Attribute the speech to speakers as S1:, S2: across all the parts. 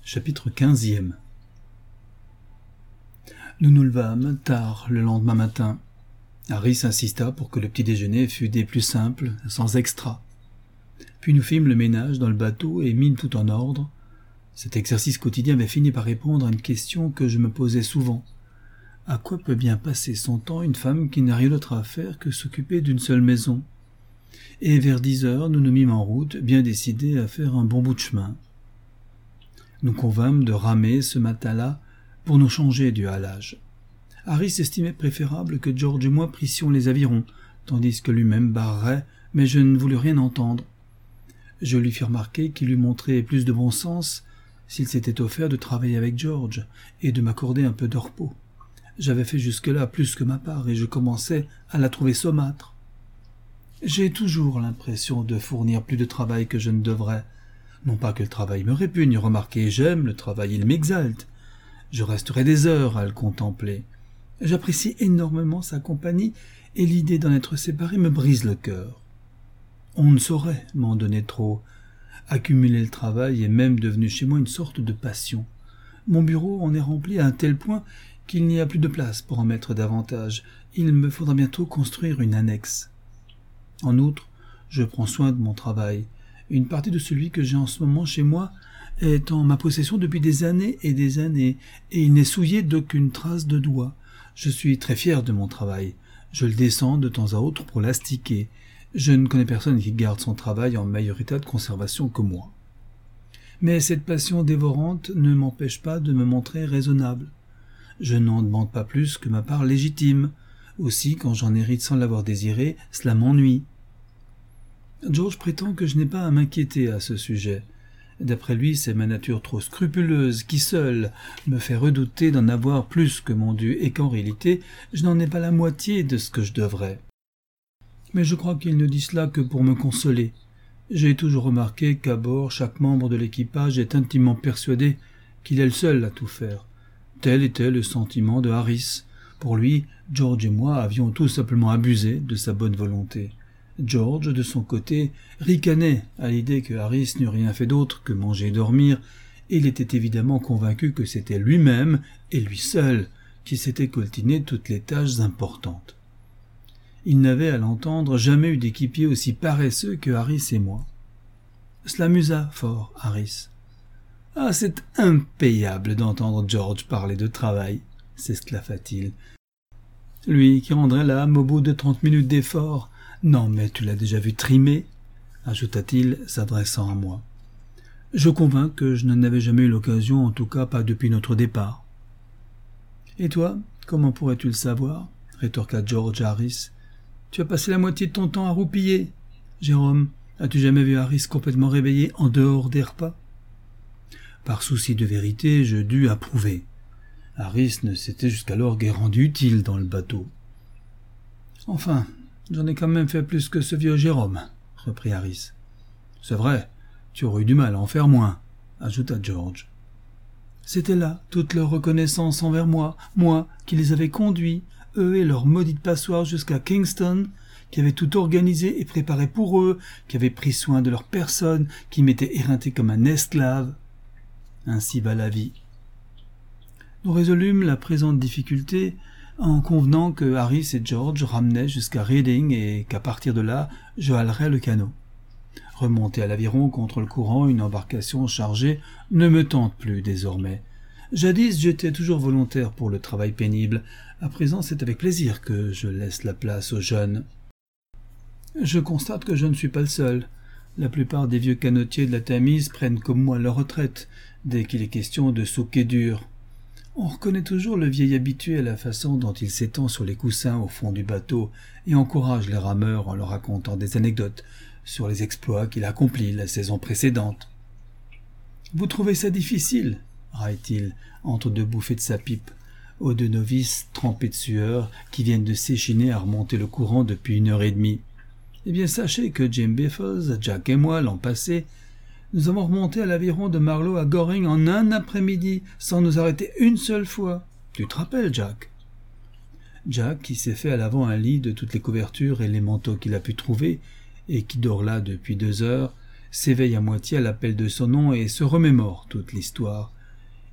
S1: Chapitre 15e. Nous nous levâmes tard le lendemain matin. Harris insista pour que le petit déjeuner fût des plus simples, sans extra. Puis nous fîmes le ménage dans le bateau et mîmes tout en ordre. Cet exercice quotidien avait fini par répondre à une question que je me posais souvent. À quoi peut bien passer son temps une femme qui n'a rien d'autre à faire que s'occuper d'une seule maison? Et vers 10 heures, nous nous mîmes en route, bien décidés à faire un bon bout de chemin. Nous convînmes de ramer ce matin-là pour nous changer du halage. Harris estimait préférable que George et moi prissions les avirons, tandis que lui-même barrerait, mais je ne voulus rien entendre. Je lui fis remarquer qu'il eût montré plus de bon sens s'il s'était offert de travailler avec George et de m'accorder un peu de repos. J'avais fait jusque-là plus que ma part et je commençais à la trouver saumâtre. J'ai toujours l'impression de fournir plus de travail que je ne devrais. Non pas que le travail me répugne, remarquez, j'aime le travail, il m'exalte. Je resterai des heures à le contempler. J'apprécie énormément sa compagnie et l'idée d'en être séparé me brise le cœur. On ne saurait m'en donner trop. Accumuler le travail est même devenu chez moi une sorte de passion. Mon bureau en est rempli à un tel point qu'il n'y a plus de place pour en mettre davantage. Il me faudra bientôt construire une annexe. En outre, je prends soin de mon travail. Une partie de celui que j'ai en ce moment chez moi est en ma possession depuis des années, et il n'est souillé d'aucune trace de doigt. Je suis très fier de mon travail. Je le descends de temps à autre pour l'astiquer. Je ne connais personne qui garde son travail en meilleur état de conservation que moi. Mais cette passion dévorante ne m'empêche pas de me montrer raisonnable. Je n'en demande pas plus que ma part légitime. Aussi, quand j'en hérite sans l'avoir désiré, cela m'ennuie. George prétend que je n'ai pas à m'inquiéter à ce sujet. D'après lui, c'est ma nature trop scrupuleuse qui seule me fait redouter d'en avoir plus que mon dû et qu'en réalité, je n'en ai pas la moitié de ce que je devrais. Mais je crois qu'il ne dit cela que pour me consoler. J'ai toujours remarqué qu'à bord, chaque membre de l'équipage est intimement persuadé qu'il est le seul à tout faire. Tel était le sentiment de Harris. Pour lui, George et moi avions tout simplement abusé de sa bonne volonté. George, de son côté, ricanait à l'idée que Harris n'eût rien fait d'autre que manger et dormir, et il était évidemment convaincu que c'était lui-même, et lui seul, qui s'était coltiné toutes les tâches importantes. Il n'avait, à l'entendre, jamais eu d'équipier aussi paresseux que Harris et moi. Cela amusa fort Harris. « Ah, c'est impayable d'entendre George parler de travail !» s'esclaffa-t-il. « Lui qui rendrait l'âme au bout de 30 minutes d'effort. Non, mais tu l'as déjà vu trimer ?» ajouta-t-il, s'adressant à moi. Je convins que je n'en avais jamais eu l'occasion, en tout cas pas depuis notre départ. « Et toi, comment pourrais-tu le savoir ?» rétorqua George à Harris. « Tu as passé la moitié de ton temps à roupiller. Jérôme, as-tu jamais vu Harris complètement réveillé en dehors des repas ?» Par souci de vérité, je dus approuver. Harris ne s'était jusqu'alors guère rendu utile dans le bateau. « Enfin, j'en ai quand même fait plus que ce vieux Jérôme, » reprit Harris. « C'est vrai, tu aurais eu du mal à en faire moins, » ajouta George. C'était là toute leur reconnaissance envers moi qui les avais conduits, eux et leur maudite passoire jusqu'à Kingston, qui avait tout organisé et préparé pour eux, qui avait pris soin de leur personne, qui m'était éreinté comme un esclave. Ainsi va la vie. Nous résolûmes la présente difficulté en convenant que Harris et George ramenaient jusqu'à Reading et qu'à partir de là, je halerais le canot. Remonter à l'aviron contre le courant une embarcation chargée ne me tente plus désormais. Jadis, j'étais toujours volontaire pour le travail pénible. À présent, c'est avec plaisir que je laisse la place aux jeunes. Je constate que je ne suis pas le seul. La plupart des vieux canotiers de la Tamise prennent comme moi leur retraite, dès qu'il est question de souquer dur. On reconnaît toujours le vieil habitué à la façon dont il s'étend sur les coussins au fond du bateau et encourage les rameurs en leur racontant des anecdotes sur les exploits qu'il a accomplis la saison précédente. « Vous trouvez ça difficile ?» raille-t-il entre deux bouffées de sa pipe, aux deux novices trempés de sueur qui viennent de s'échiner à remonter le courant depuis 1h30. Eh bien, sachez que Jim Biffles, Jack et moi, l'an passé, nous avons remonté à l'aviron de Marlow à Goring en un après-midi, sans nous arrêter une seule fois. Tu te rappelles, Jack ? Jack, qui s'est fait à l'avant un lit de toutes les couvertures et les manteaux qu'il a pu trouver, et qui dort là depuis 2 heures, s'éveille à moitié à l'appel de son nom et se remémore toute l'histoire.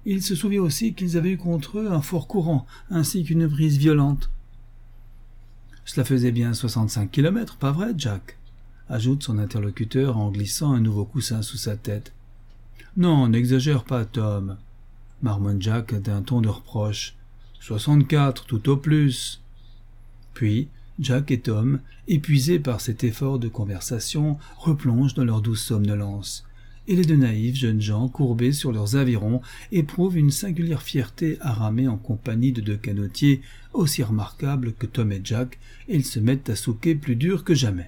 S1: Il se souvient aussi qu'ils avaient eu contre eux un fort courant, ainsi qu'une brise violente. « Cela faisait bien 65 kilomètres, pas vrai, Jack ?» ajoute son interlocuteur en glissant un nouveau coussin sous sa tête. « Non, n'exagère pas, Tom, » marmonne Jack d'un ton de reproche. « 64, tout au plus. » Puis, Jack et Tom, épuisés par cet effort de conversation, replongent dans leur douce somnolence, et les deux naïfs jeunes gens, courbés sur leurs avirons, éprouvent une singulière fierté à ramer en compagnie de deux canotiers aussi remarquables que Tom et Jack, et ils se mettent à souquer plus dur que jamais.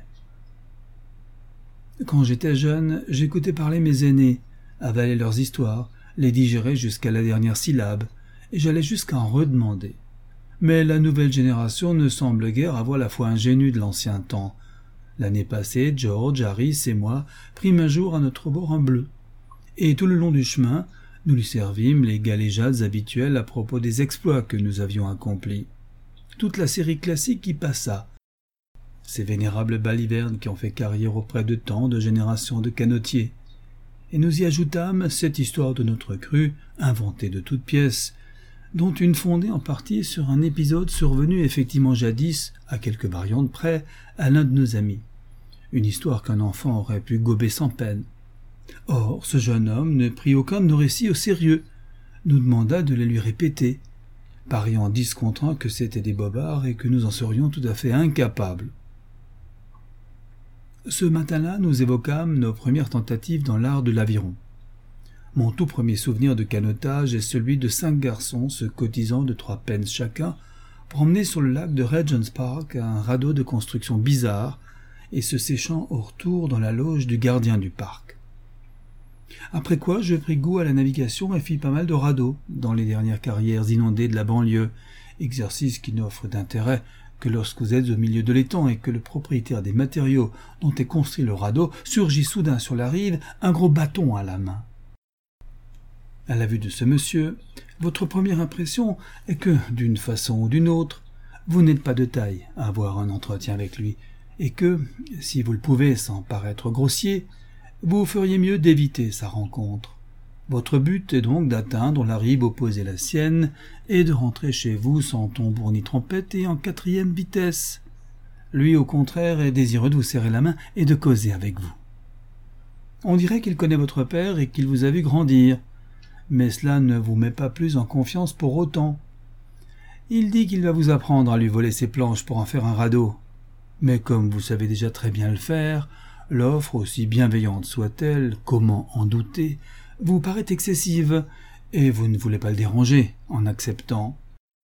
S1: Quand j'étais jeune, j'écoutais parler mes aînés, avalais leurs histoires, les digérais jusqu'à la dernière syllabe, et j'allais jusqu'à en redemander. Mais la nouvelle génération ne semble guère avoir la foi ingénue de l'ancien temps. L'année passée, George, Harris et moi prîmes un jour à notre bord un bleu. Et tout le long du chemin, nous lui servimes les galéjades habituelles à propos des exploits que nous avions accomplis. Toute la série classique y passa. Ces vénérables balivernes qui ont fait carrière auprès de tant de générations de canotiers. Et nous y ajoutâmes cette histoire de notre crue, inventée de toutes pièces, dont une fondée en partie sur un épisode survenu effectivement jadis, à quelques variantes près, à l'un de nos amis. Une histoire qu'un enfant aurait pu gober sans peine. Or, ce jeune homme ne prit aucun de nos récits au sérieux, nous demanda de les lui répéter, pariant discontent que c'étaient des bobards et que nous en serions tout à fait incapables. Ce matin-là, nous évoquâmes nos premières tentatives dans l'art de l'aviron. Mon tout premier souvenir de canotage est celui de 5 garçons se cotisant de 3 pence chacun pour emmener sur le lac de Regent's Park un radeau de construction bizarre et se séchant au retour dans la loge du gardien du parc. Après quoi, je pris goût à la navigation et fis pas mal de radeaux dans les dernières carrières inondées de la banlieue, exercice qui n'offre d'intérêt que lorsque vous êtes au milieu de l'étang et que le propriétaire des matériaux dont est construit le radeau surgit soudain sur la rive, un gros bâton à la main. À la vue de ce monsieur, votre première impression est que, d'une façon ou d'une autre, vous n'êtes pas de taille à avoir un entretien avec lui, et que, si vous le pouvez sans paraître grossier, vous feriez mieux d'éviter sa rencontre. Votre but est donc d'atteindre la rive opposée à la sienne et de rentrer chez vous sans tambour ni trompette et en 4e vitesse. Lui, au contraire, est désireux de vous serrer la main et de causer avec vous. On dirait qu'il connaît votre père et qu'il vous a vu grandir, mais cela ne vous met pas plus en confiance pour autant. Il dit qu'il va vous apprendre à lui voler ses planches pour en faire un radeau. Mais comme vous savez déjà très bien le faire, l'offre, aussi bienveillante soit-elle, comment en douter, vous paraît excessive, et vous ne voulez pas le déranger en acceptant.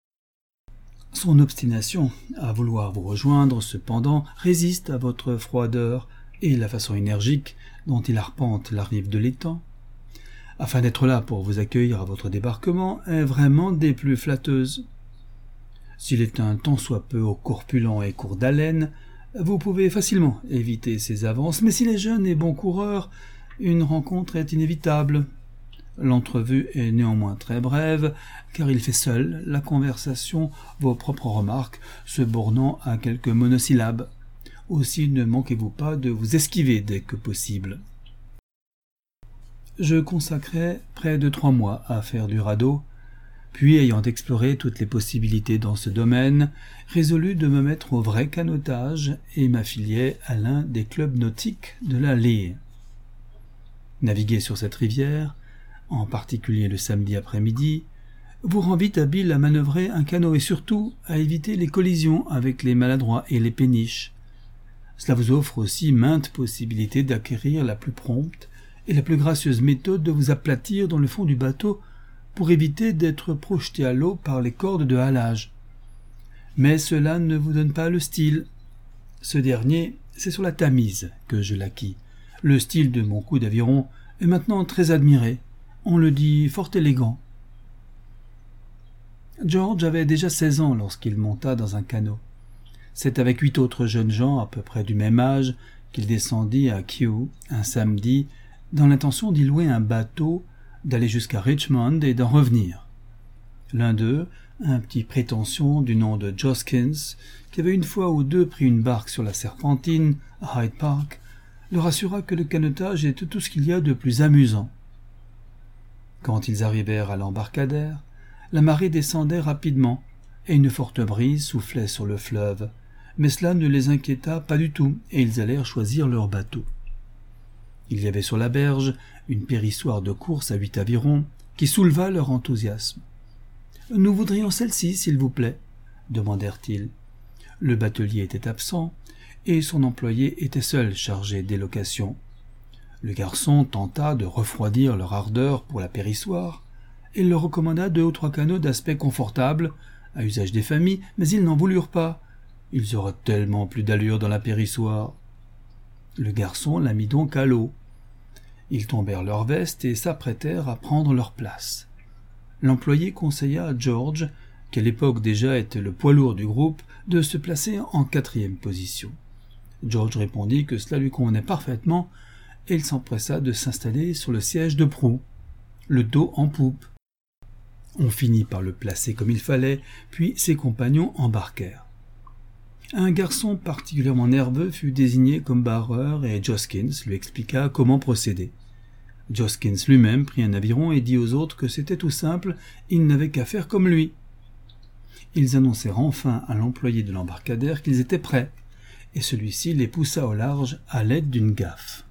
S1: Son obstination à vouloir vous rejoindre, cependant, résiste à votre froideur et la façon énergique dont il arpente la rive de l'étang, afin d'être là pour vous accueillir à votre débarquement, est vraiment des plus flatteuses. S'il est un tant soit peu corpulent et court d'haleine, vous pouvez facilement éviter ses avances, mais s'il est jeune et bon coureur, une rencontre est inévitable. L'entrevue est néanmoins très brève, car il fait seul la conversation, vos propres remarques, se bornant à quelques monosyllabes. Aussi ne manquez-vous pas de vous esquiver dès que possible. Je consacrai près de 3 mois à faire du radeau, puis ayant exploré toutes les possibilités dans ce domaine, résolus de me mettre au vrai canotage et m'affiliai à l'un des clubs nautiques de la Lee. Naviguer sur cette rivière, en particulier le samedi après-midi, vous rend vite habile à manœuvrer un canot et surtout à éviter les collisions avec les maladroits et les péniches. Cela vous offre aussi maintes possibilités d'acquérir la plus prompte et la plus gracieuse méthode de vous aplatir dans le fond du bateau pour éviter d'être projeté à l'eau par les cordes de halage. Mais cela ne vous donne pas le style. Ce dernier, c'est sur la Tamise que je l'acquis. Le style de mon coup d'aviron est maintenant très admiré. On le dit fort élégant. George avait déjà 16 ans lorsqu'il monta dans un canot. C'est avec 8 autres jeunes gens à peu près du même âge qu'il descendit à Kew un samedi dans l'intention d'y louer un bateau, d'aller jusqu'à Richmond et d'en revenir. L'un d'eux, un petit prétention du nom de Joskins, qui avait une fois ou deux pris une barque sur la Serpentine, à Hyde Park, leur assura que le canotage était tout ce qu'il y a de plus amusant. Quand ils arrivèrent à l'embarcadère, la marée descendait rapidement et une forte brise soufflait sur le fleuve, mais cela ne les inquiéta pas du tout et ils allèrent choisir leur bateau. Il y avait sur la berge une périssoire de course à 8 avirons qui souleva leur enthousiasme. « Nous voudrions celle-ci, s'il vous plaît, » demandèrent-ils. Le batelier était absent et son employé était seul chargé des locations. Le garçon tenta de refroidir leur ardeur pour la périssoire et leur recommanda 2 ou 3 canots d'aspect confortable, à usage des familles, mais ils n'en voulurent pas. Ils auraient tellement plus d'allure dans la périssoire. Le garçon la mit donc à l'eau. Ils tombèrent leurs vestes et s'apprêtèrent à prendre leur place. L'employé conseilla à George, qui à l'époque déjà était le poids lourd du groupe, de se placer en 4e position. George répondit que cela lui convenait parfaitement et il s'empressa de s'installer sur le siège de proue, le dos en poupe. On finit par le placer comme il fallait, puis ses compagnons embarquèrent. Un garçon particulièrement nerveux fut désigné comme barreur et Joskins lui expliqua comment procéder. Joskins lui-même prit un aviron et dit aux autres que c'était tout simple, ils n'avaient qu'à faire comme lui. Ils annoncèrent enfin à l'employé de l'embarcadère qu'ils étaient prêts, et celui-ci les poussa au large à l'aide d'une gaffe.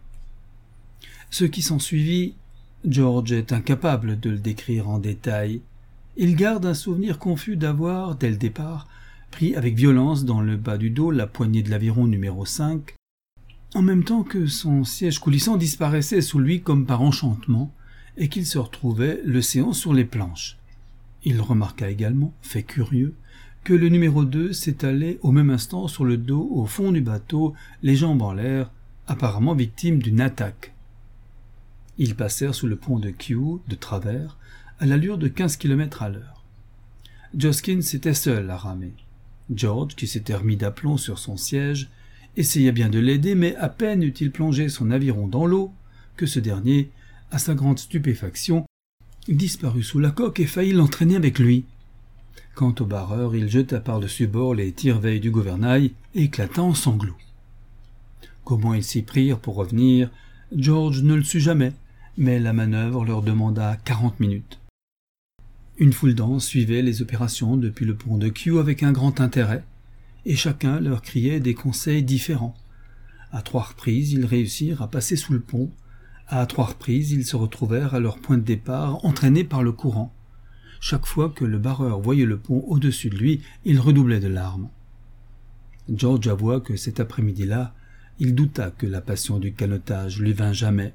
S1: Ce qui s'ensuivit, George est incapable de le décrire en détail. Il garde un souvenir confus d'avoir, dès le départ, pris avec violence dans le bas du dos la poignée de l'aviron numéro 5, en même temps que son siège coulissant disparaissait sous lui comme par enchantement, et qu'il se retrouvait l'océan sur les planches. Il remarqua également, fait curieux, que le numéro 2 s'étalait au même instant sur le dos au fond du bateau, les jambes en l'air, apparemment victime d'une attaque. Ils passèrent sous le pont de Kew, de travers, à l'allure de 15 km à l'heure. Joskins était seul à ramer. George, qui s'était remis d'aplomb sur son siège, essaya bien de l'aider, mais à peine eut-il plongé son aviron dans l'eau, que ce dernier, à sa grande stupéfaction, disparut sous la coque et faillit l'entraîner avec lui. Quant au barreur, il jeta par-dessus bord les tire-veilles du gouvernail et éclata en sanglots. Comment ils s'y prirent pour revenir, George ne le sut jamais, mais la manœuvre leur demanda 40 minutes. Une foule d'anses suivait les opérations depuis le pont de Kew avec un grand intérêt, et chacun leur criait des conseils différents. À 3 reprises, ils réussirent à passer sous le pont. À 3 reprises, ils se retrouvèrent à leur point de départ, entraînés par le courant. Chaque fois que le barreur voyait le pont au-dessus de lui, il redoublait de larmes. George avoua que cet après-midi-là, il douta que la passion du canotage lui vînt jamais.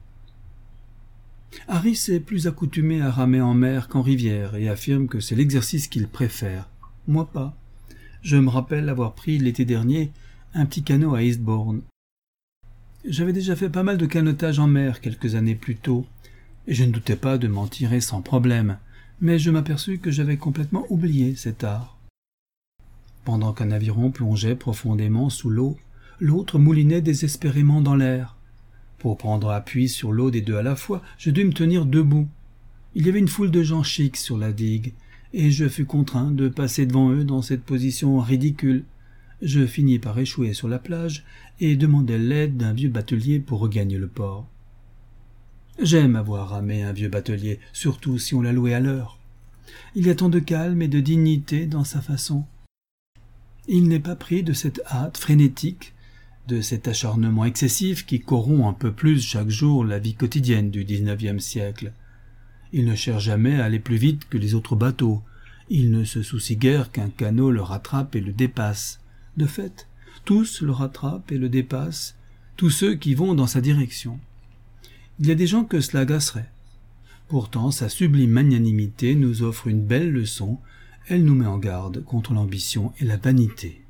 S1: Harris est plus accoutumé à ramer en mer qu'en rivière et affirme que c'est l'exercice qu'il préfère. Moi pas. Je me rappelle avoir pris l'été dernier un petit canot à Eastbourne. J'avais déjà fait pas mal de canotage en mer quelques années plus tôt, et je ne doutais pas de m'en tirer sans problème, mais je m'aperçus que j'avais complètement oublié cet art. Pendant qu'un aviron plongeait profondément sous l'eau, l'autre moulinait désespérément dans l'air. Pour prendre appui sur l'eau des deux à la fois, je dus me tenir debout. Il y avait une foule de gens chics sur la digue, et je fus contraint de passer devant eux dans cette position ridicule. Je finis par échouer sur la plage et demandai l'aide d'un vieux batelier pour regagner le port. J'aime avoir ramé un vieux batelier, surtout si on l'a loué à l'heure. Il y a tant de calme et de dignité dans sa façon. Il n'est pas pris de cette hâte frénétique, de cet acharnement excessif qui corrompt un peu plus chaque jour la vie quotidienne du XIXe siècle. Il ne cherche jamais à aller plus vite que les autres bateaux. Il ne se soucie guère qu'un canot le rattrape et le dépasse. De fait, tous le rattrapent et le dépassent, tous ceux qui vont dans sa direction. Il y a des gens que cela agacerait. Pourtant, sa sublime magnanimité nous offre une belle leçon. Elle nous met en garde contre l'ambition et la vanité.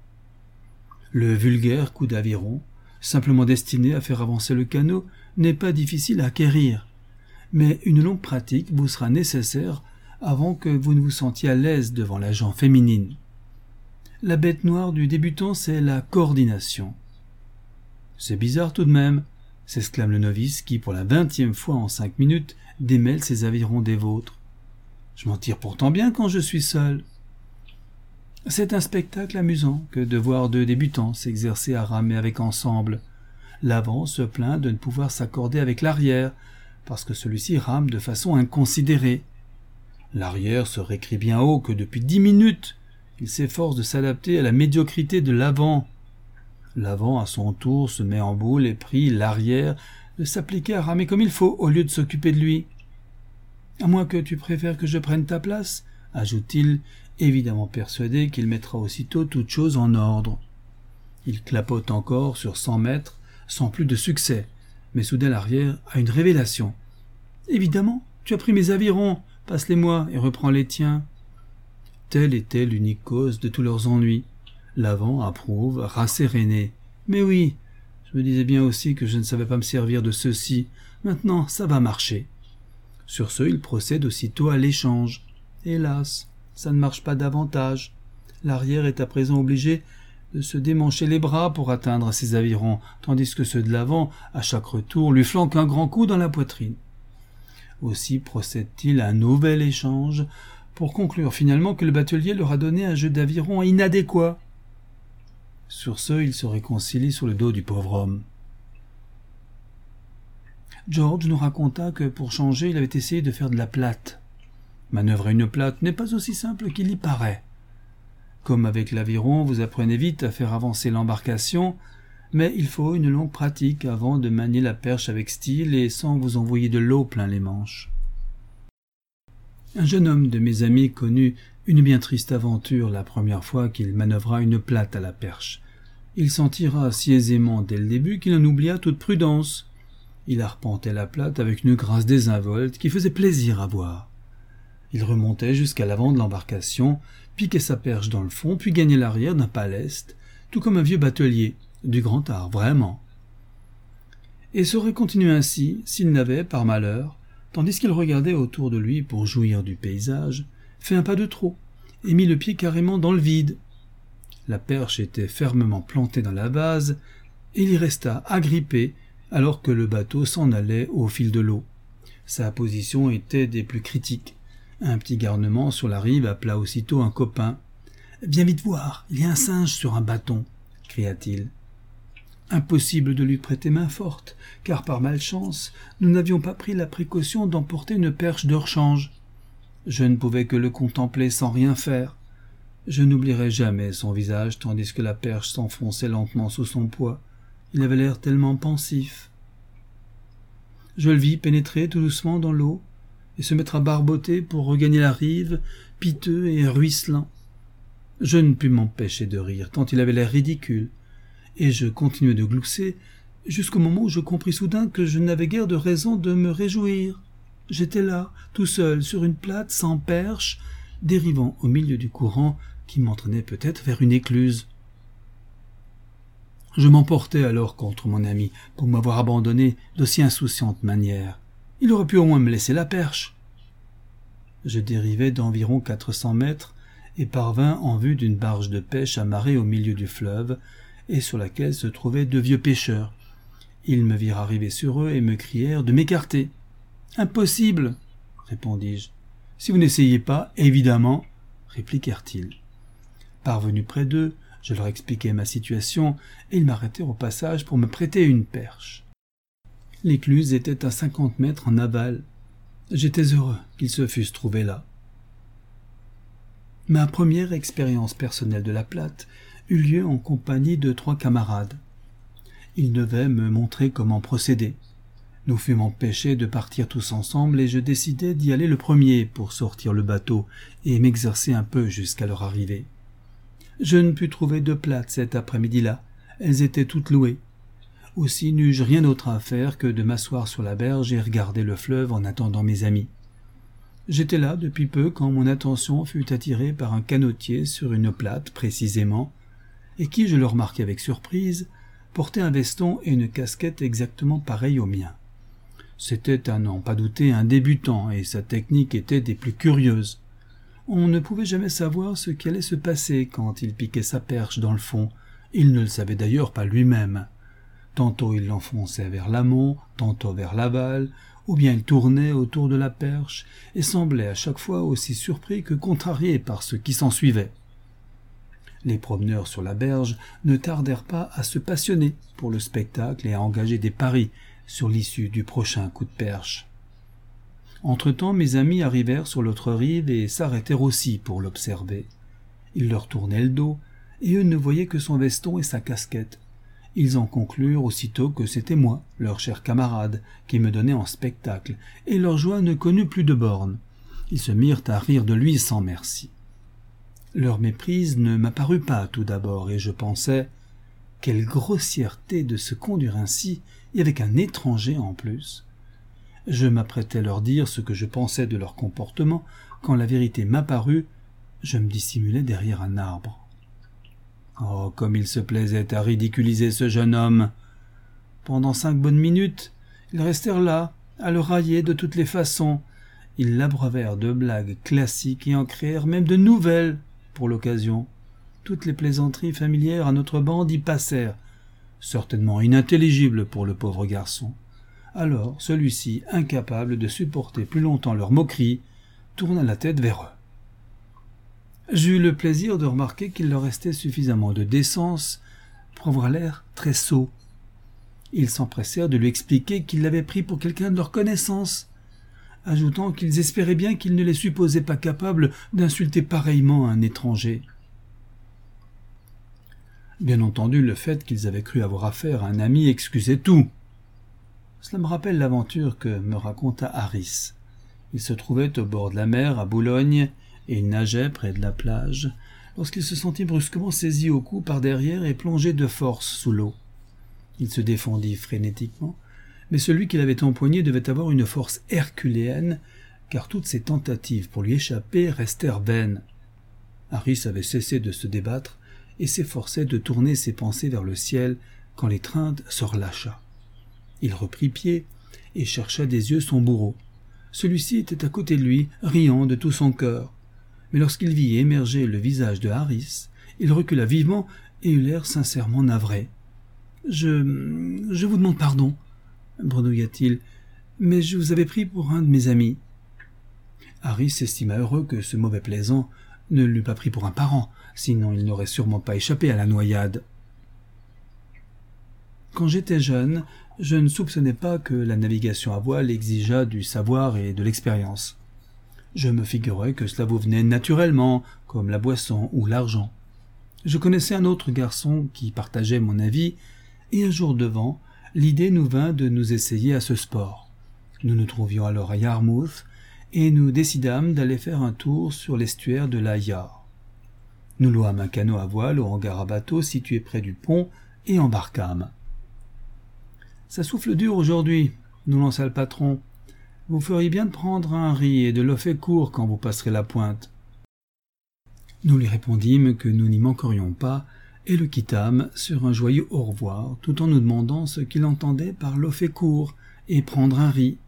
S1: Le vulgaire coup d'aviron, simplement destiné à faire avancer le canot, n'est pas difficile à acquérir. Mais une longue pratique vous sera nécessaire avant que vous ne vous sentiez à l'aise devant la gent féminine. La bête noire du débutant, c'est la coordination. « C'est bizarre tout de même », s'exclame le novice qui, pour la 20e fois en 5 minutes, démêle ses avirons des vôtres. « Je m'en tire pourtant bien quand je suis seul. » C'est un spectacle amusant que de voir 2 débutants s'exercer à ramer avec ensemble. L'avant se plaint de ne pouvoir s'accorder avec l'arrière, parce que celui-ci rame de façon inconsidérée. L'arrière se récrie bien haut que depuis 10 minutes, il s'efforce de s'adapter à la médiocrité de l'avant. L'avant, à son tour, se met en boule et prie l'arrière de s'appliquer à ramer comme il faut au lieu de s'occuper de lui. « À moins que tu préfères que je prenne ta place » ajoute-t-il, évidemment persuadé qu'il mettra aussitôt toute chose en ordre. Il clapote encore sur 100 mètres, sans plus de succès, mais soudain l'arrière a une révélation. « Évidemment, tu as pris mes avirons, passe-les-moi et reprends les tiens. » Telle était l'unique cause de tous leurs ennuis. L'avant approuve, rasséréné. « Mais oui, je me disais bien aussi que je ne savais pas me servir de ceci. Maintenant, ça va marcher. » Sur ce, il procède aussitôt à l'échange. Hélas, ça ne marche pas davantage. L'arrière est à présent obligé de se démancher les bras pour atteindre ses avirons, tandis que ceux de l'avant, à chaque retour, lui flanquent un grand coup dans la poitrine. Aussi procède-t-il à un nouvel échange, pour conclure finalement que le batelier leur a donné un jeu d'aviron inadéquat. Sur ce, ils se réconcilient sur le dos du pauvre homme. George nous raconta que, pour changer, il avait essayé de faire de la plate. Manœuvrer une plate n'est pas aussi simple qu'il y paraît. Comme avec l'aviron, vous apprenez vite à faire avancer l'embarcation, mais il faut une longue pratique avant de manier la perche avec style et sans vous envoyer de l'eau plein les manches. Un jeune homme de mes amis connut une bien triste aventure la première fois qu'il manœuvra une plate à la perche. Il s'en tira si aisément dès le début qu'il en oublia toute prudence. Il arpentait la plate avec une grâce désinvolte qui faisait plaisir à voir. Il remontait jusqu'à l'avant de l'embarcation, piquait sa perche dans le fond, puis gagnait l'arrière d'un pas leste, tout comme un vieux batelier, du grand art, vraiment. Et saurait continuer ainsi s'il n'avait, par malheur, tandis qu'il regardait autour de lui pour jouir du paysage, fait un pas de trop, et mis le pied carrément dans le vide. La perche était fermement plantée dans la vase, et il y resta agrippé, alors que le bateau s'en allait au fil de l'eau. Sa position était des plus critiques. Un petit garnement sur la rive appela aussitôt un copain. « Viens vite voir, il y a un singe sur un bâton !» cria-t-il. Impossible de lui prêter main forte, car par malchance, nous n'avions pas pris la précaution d'emporter une perche de rechange. Je ne pouvais que le contempler sans rien faire. Je n'oublierai jamais son visage tandis que la perche s'enfonçait lentement sous son poids. Il avait l'air tellement pensif. Je le vis pénétrer tout doucement dans l'eau et se mettre à barboter pour regagner la rive, piteux et ruisselant. Je ne pus m'empêcher de rire, tant il avait l'air ridicule, et je continuai de glousser jusqu'au moment où je compris soudain que je n'avais guère de raison de me réjouir. J'étais là, tout seul, sur une plate, sans perche, dérivant au milieu du courant qui m'entraînait peut-être vers une écluse. Je m'emportai alors contre mon ami pour m'avoir abandonné d'aussi insouciante manière. Il aurait pu au moins me laisser la perche. Je dérivai d'environ 400 mètres et parvins en vue d'une barge de pêche amarrée au milieu du fleuve et sur laquelle se trouvaient 2 vieux pêcheurs. Ils me virent arriver sur eux et me crièrent de m'écarter. « Impossible !» répondis-je. « Si vous n'essayez pas, évidemment !» répliquèrent-ils. Parvenu près d'eux, je leur expliquai ma situation et ils m'arrêtèrent au passage pour me prêter une perche. L'écluse était à 50 mètres en aval. J'étais heureux qu'ils se fussent trouvés là. Ma première expérience personnelle de la plate eut lieu en compagnie de 3 camarades. Ils devaient me montrer comment procéder. Nous fûmes empêchés de partir tous ensemble et je décidai d'y aller le premier pour sortir le bateau et m'exercer un peu jusqu'à leur arrivée. Je ne pus trouver de plates cet après-midi-là, elles étaient toutes louées. Aussi n'eus-je rien d'autre à faire que de m'asseoir sur la berge et regarder le fleuve en attendant mes amis. J'étais là depuis peu quand mon attention fut attirée par un canotier sur une plate précisément, et qui, je le remarquai avec surprise, portait un veston et une casquette exactement pareils aux miens. C'était à n'en pas douter un débutant, et sa technique était des plus curieuses. On ne pouvait jamais savoir ce qui allait se passer quand il piquait sa perche dans le fond. Il ne le savait d'ailleurs pas lui-même. Tantôt il l'enfonçait vers l'amont, tantôt vers l'aval, ou bien il tournait autour de la perche, et semblait à chaque fois aussi surpris que contrarié par ce qui s'ensuivait. Les promeneurs sur la berge ne tardèrent pas à se passionner pour le spectacle et à engager des paris sur l'issue du prochain coup de perche. Entre-temps, mes amis arrivèrent sur l'autre rive et s'arrêtèrent aussi pour l'observer. Il leur tournait le dos, et eux ne voyaient que son veston et sa casquette. Ils en conclurent aussitôt que c'était moi, leur cher camarade, qui me donnait en spectacle, et leur joie ne connut plus de bornes. Ils se mirent à rire de lui sans merci. Leur méprise ne m'apparut pas tout d'abord, et je pensais « Quelle grossièreté de se conduire ainsi, et avec un étranger en plus !» Je m'apprêtais à leur dire ce que je pensais de leur comportement, quand la vérité m'apparut, je me dissimulais derrière un arbre. Oh, comme il se plaisait à ridiculiser ce jeune homme! Pendant 5 bonnes minutes, ils restèrent là, à le railler de toutes les façons. Ils l'abreuvèrent de blagues classiques et en créèrent même de nouvelles pour l'occasion. Toutes les plaisanteries familières à notre bande y passèrent, certainement inintelligibles pour le pauvre garçon. Alors celui-ci, incapable de supporter plus longtemps leurs moqueries, tourna la tête vers eux. J'eus le plaisir de remarquer qu'il leur restait suffisamment de décence pour avoir l'air très sot. Ils s'empressèrent de lui expliquer qu'ils l'avaient pris pour quelqu'un de leur connaissance, ajoutant qu'ils espéraient bien qu'il ne les supposait pas capables d'insulter pareillement un étranger. Bien entendu, le fait qu'ils avaient cru avoir affaire à un ami excusait tout. Cela me rappelle l'aventure que me raconta Harris. Il se trouvait au bord de la mer, à Boulogne, et il nageait près de la plage, lorsqu'il se sentit brusquement saisi au cou par derrière et plongé de force sous l'eau. Il se défendit frénétiquement, mais celui qui l'avait empoigné devait avoir une force herculéenne, car toutes ses tentatives pour lui échapper restèrent vaines. Harris avait cessé de se débattre et s'efforçait de tourner ses pensées vers le ciel quand l'étreinte se relâcha. Il reprit pied et chercha des yeux son bourreau. Celui-ci était à côté de lui, riant de tout son cœur. Mais lorsqu'il vit émerger le visage de Harris, il recula vivement et eut l'air sincèrement navré. « Je vous demande pardon, » bredouilla-t-il, « mais je vous avais pris pour un de mes amis. » Harris s'estima heureux que ce mauvais plaisant ne l'eût pas pris pour un parent, sinon il n'aurait sûrement pas échappé à la noyade. Quand j'étais jeune, je ne soupçonnais pas que la navigation à voile exigeât du savoir et de l'expérience. Je me figurais que cela vous venait naturellement, comme la boisson ou l'argent. Je connaissais un autre garçon qui partageait mon avis, et un jour de vent, l'idée nous vint de nous essayer à ce sport. Nous nous trouvions alors à Yarmouth, et nous décidâmes d'aller faire un tour sur l'estuaire de la Yar. Nous louâmes un canot à voile au hangar à bateaux situé près du pont, et embarquâmes. « Ça souffle dur aujourd'hui, » nous lança le patron. « Vous feriez bien de prendre un riz et de l'eau fait court quand vous passerez la pointe. » Nous lui répondîmes que nous n'y manquerions pas et le quittâmes sur un joyeux au revoir, tout en nous demandant ce qu'il entendait par l'eau fait court et prendre un riz.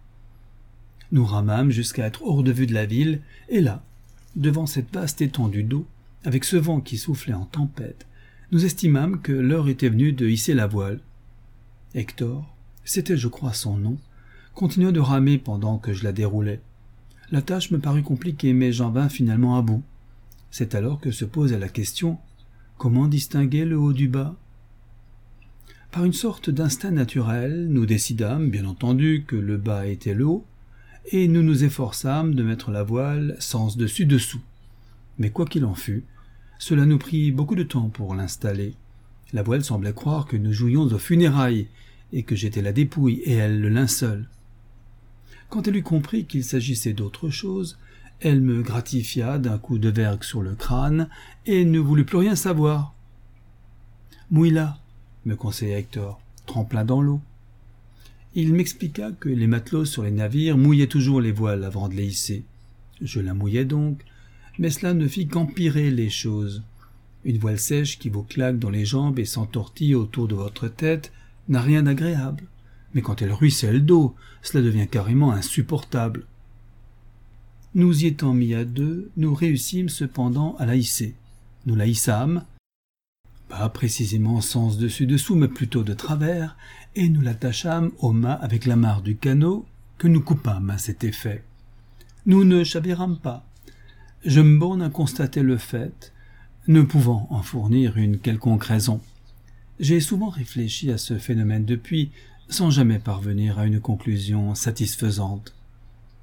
S1: Nous ramâmes jusqu'à être hors de vue de la ville, et là, devant cette vaste étendue d'eau, avec ce vent qui soufflait en tempête, nous estimâmes que l'heure était venue de hisser la voile. Hector, c'était je crois son nom, continua de ramer pendant que je la déroulais. La tâche me parut compliquée, mais j'en vins finalement à bout. C'est alors que se posait la question « Comment distinguer le haut du bas ?» Par une sorte d'instinct naturel, nous décidâmes, bien entendu, que le bas était le haut, et nous nous efforçâmes de mettre la voile sens dessus-dessous. Mais quoi qu'il en fût, cela nous prit beaucoup de temps pour l'installer. La voile semblait croire que nous jouions aux funérailles, et que j'étais la dépouille et elle le linceul. Quand elle eut compris qu'il s'agissait d'autre chose, elle me gratifia d'un coup de vergue sur le crâne et ne voulut plus rien savoir. « Mouille-la » me conseilla Hector, trempe-la dans l'eau. Il m'expliqua que les matelots sur les navires mouillaient toujours les voiles avant de les hisser. Je la mouillai donc, mais cela ne fit qu'empirer les choses. Une voile sèche qui vous claque dans les jambes et s'entortille autour de votre tête n'a rien d'agréable, mais quand elle ruisselle d'eau, cela devient carrément insupportable. Nous y étant mis à deux, nous réussîmes cependant à la hisser. Nous la hissâmes, pas précisément sens dessus-dessous, mais plutôt de travers, et nous l'attachâmes au mât avec l'amarre du canot que nous coupâmes à cet effet. Nous ne chavírâmes pas. Je me borne à constater le fait, ne pouvant en fournir une quelconque raison. J'ai souvent réfléchi à ce phénomène depuis, sans jamais parvenir à une conclusion satisfaisante.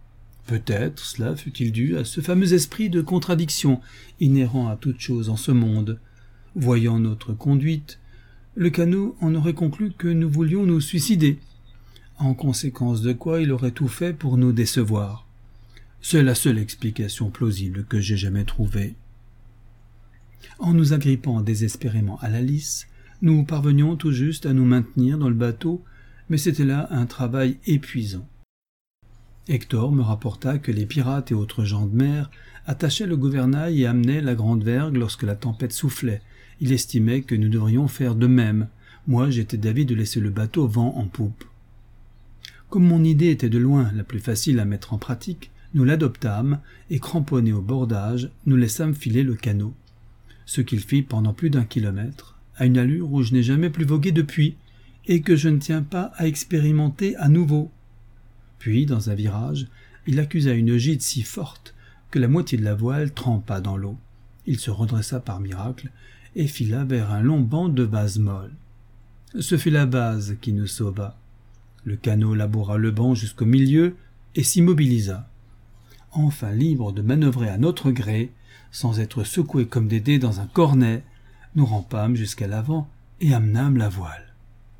S1: Peut-être cela fut-il dû à ce fameux esprit de contradiction inhérent à toute chose en ce monde. Voyant notre conduite, le canot en aurait conclu que nous voulions nous suicider, en conséquence de quoi il aurait tout fait pour nous décevoir. C'est la seule explication plausible que j'ai jamais trouvée. En nous agrippant désespérément à la lisse, nous parvenions tout juste à nous maintenir dans le bateau, mais c'était là un travail épuisant. Hector me rapporta que les pirates et autres gens de mer attachaient le gouvernail et amenaient la grande vergue lorsque la tempête soufflait. Il estimait que nous devrions faire de même. Moi, j'étais d'avis de laisser le bateau vent en poupe. Comme mon idée était de loin la plus facile à mettre en pratique, nous l'adoptâmes et, cramponnés au bordage, nous laissâmes filer le canot. Ce qu'il fit pendant plus d'1 kilomètre, à une allure où je n'ai jamais plus vogué depuis, et que je ne tiens pas à expérimenter à nouveau. Puis, dans un virage, il accusa une gîte si forte que la moitié de la voile trempa dans l'eau. Il se redressa par miracle et fila vers un long banc de base molle. Ce fut la base qui nous sauva. Le canot laboura le banc jusqu'au milieu et s'immobilisa. Enfin libre de manœuvrer à notre gré, sans être secoués comme des dés dans un cornet, nous rampâmes jusqu'à l'avant et amenâmes la voile.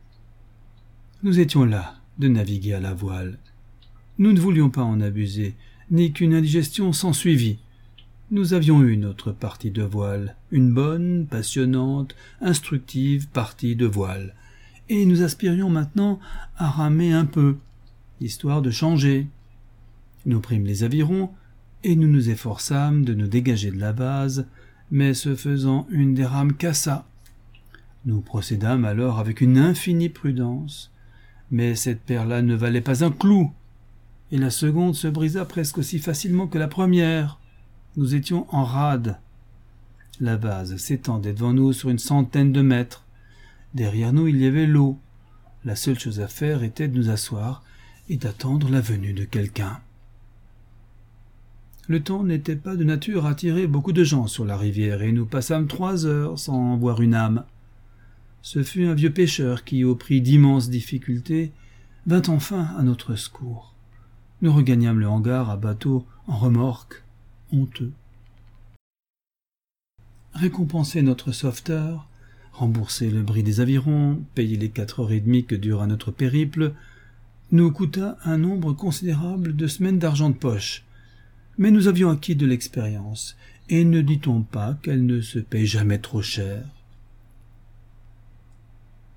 S1: Nous étions là de naviguer à la voile. Nous ne voulions pas en abuser, ni qu'une indigestion s'ensuivît. Nous avions eu notre partie de voile, une bonne, passionnante, instructive partie de voile, et nous aspirions maintenant à ramer un peu, histoire de changer. Nous prîmes les avirons, et nous nous efforçâmes de nous dégager de la base, mais ce faisant, une des rames cassa. Nous procédâmes alors avec une infinie prudence, mais cette paire-là ne valait pas un clou, et la seconde se brisa presque aussi facilement que la première. Nous étions en rade. La base s'étendait devant nous sur 100 de mètres. Derrière nous, il y avait l'eau. La seule chose à faire était de nous asseoir et d'attendre la venue de quelqu'un. Le temps n'était pas de nature à attirer beaucoup de gens sur la rivière, et nous passâmes 3 heures sans voir une âme. Ce fut un vieux pêcheur qui, au prix d'immenses difficultés, vint enfin à notre secours. Nous regagnâmes le hangar à bateau en remorque, honteux. Récompenser notre sauveteur, rembourser le bris des avirons, payer les 4h30 que dura notre périple, nous coûta un nombre considérable de semaines d'argent de poche. Mais nous avions acquis de l'expérience, et ne dit-on pas qu'elle ne se paye jamais trop cher.